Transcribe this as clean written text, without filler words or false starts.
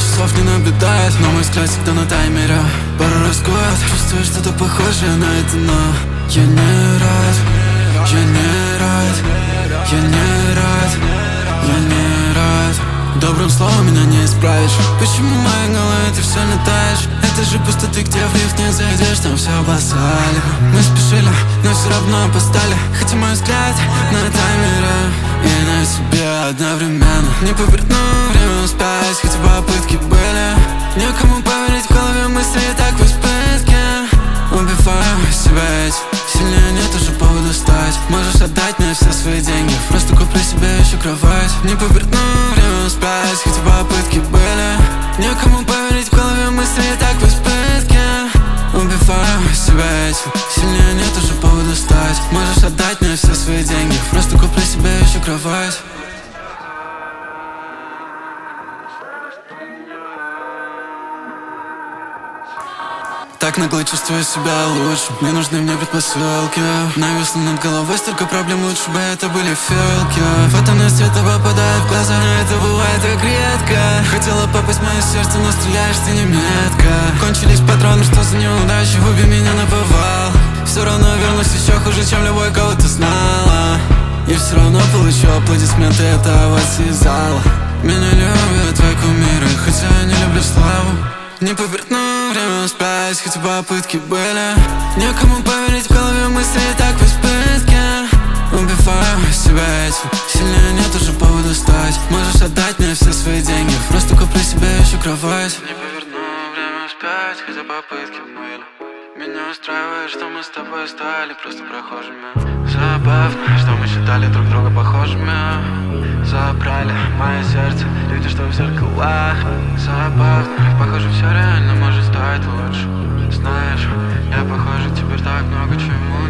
часов не наблюдает, но мой взгляд всегда на таймере. Пару раз в год чувствую что-то похожее на это, но я не рад, я не рад, я не рад, я не рад. Добрым словом меня не исправишь. Почему в моей голове ты все летаешь? Это же пустоты, где в лифт не зайдешь, там все обоссали. Мы спешили, но все равно опоздали. Хотя мой взгляд на таймере и на себе одновременно. Не поверну время успеть, хотя попытки были. Некому поверить, в голове мысли и так в избытке. Убиваю себя ведь сильнее нет уже повода стать. Можешь отдать мне все свои деньги, просто куплю себе еще кровать. Не поверну время успеть, хотя попытки были. Некому поверить, в голове мысли и так в избытке. Убиваю себя этим, сильнее нет уже повода стать. Можешь отдать мне все свои деньги, просто куплю себе еще кровать. Так нагло чувствую себя лучше. Не нужны мне предпосылки. Нависло над головой столько проблем, лучше бы это были филки. Фотоны света попадают в глаза, но это бывает так редко. Хотела попасть в мое сердце, но стреляешь ты не метко. Кончились патроны, что за неудачи, убей меня на повал. Все равно вернусь еще хуже, чем любой, кого ты знала. И все равно получу аплодисменты этого из зала. Меня любят твои кумиры, хотя я не люблю славу. Не поверну время успеть, хотя попытки были. Некому поверить, в голове мысли и так в избытке. Убиваю себя этим, сильнее нет уже повода стать. Можешь отдать мне все свои деньги, просто куплю себе еще кровать. Не поверну время успеть, хотя попытки были. Меня устраивает, что мы с тобой стали просто прохожими. Забавно, что мы считали друг друга похожими. Забрали мое сердце люди, что в зеркалах. Забавно, похоже, все реально может стать лучше. Знаешь, я похоже теперь так много чему.